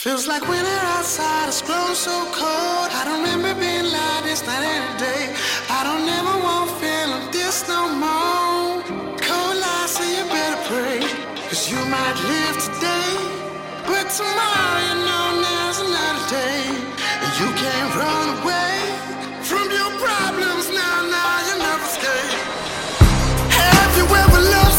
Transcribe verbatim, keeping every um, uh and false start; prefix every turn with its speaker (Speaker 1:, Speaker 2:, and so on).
Speaker 1: Feels like winter outside, it's grown so cold. I don't remember being like this night and day. I don't ever want to feel like this no more. Cold lies, so you better pray, cause you might live today, but tomorrow you know there's another day. And you can't run away from your problems now, now you never escape. Have you ever loved